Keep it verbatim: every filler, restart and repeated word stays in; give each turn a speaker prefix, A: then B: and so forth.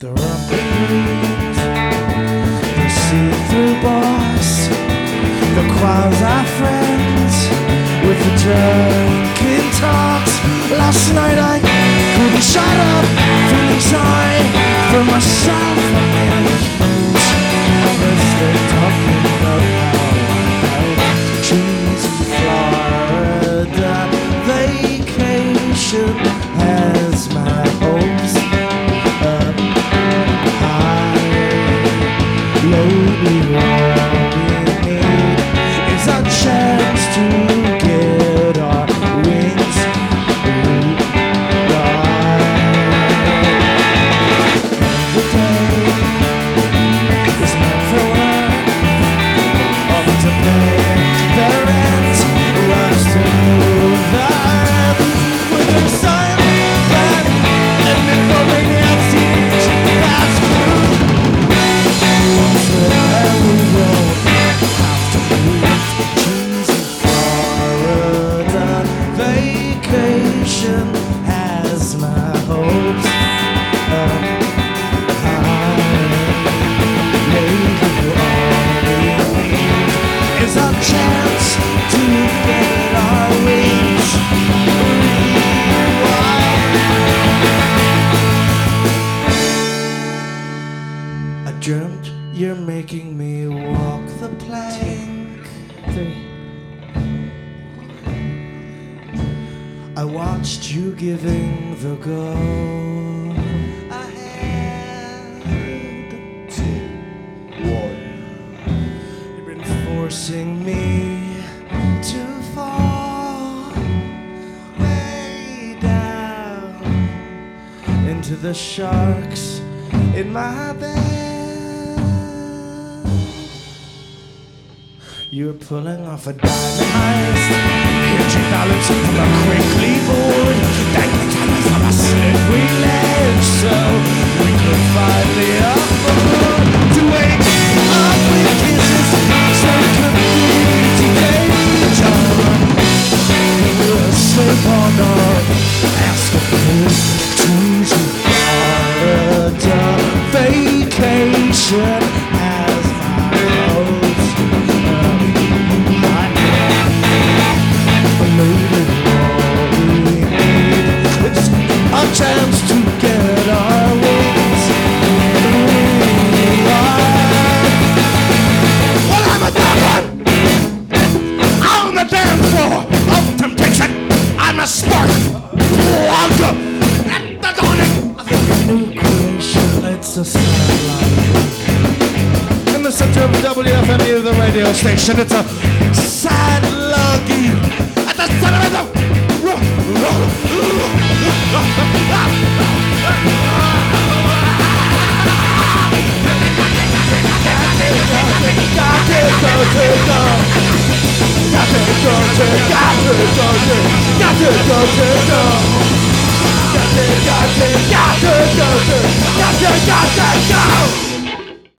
A: the rumbling breeze, the see-through boss, the quasi-friends with the drunken talks. Last night I couldn't shut up, feeling sorry for myself. I made a huge mistake talking about how I went to cheese in Florida. Vacation has my hopes up high. Lowly, all we need is a chance to get our wings rewired. Every day is meant for work, up to pay the rent, rush to move the earth with a sign that and informing outstage fast food. Once there we won't have to move to cheese in Florida. Vacation has my hopes up high. Maybe all we need is a chance to get our wings rewired. I dreamt you're making me walk the plank. Three. I watched you giving the go ahead. Two, one. You've been forcing me to fall way down into the sharks in my bed. You're pulling off a diamond heist, hitching balance from a quickly board, dangling time from a slippery ledge, so we could finally afford to wake up with kisses, so complete each other. We'll sleep all night, ask a fool to Florida. Vacation has my hopes. A chance to get our wings rewired. Well, I'm a damn one on the dance floor of temptation. I'm a spark plugged at the dawning of a new creation. It's a starlight in the center of W F M U, the radio station. It's a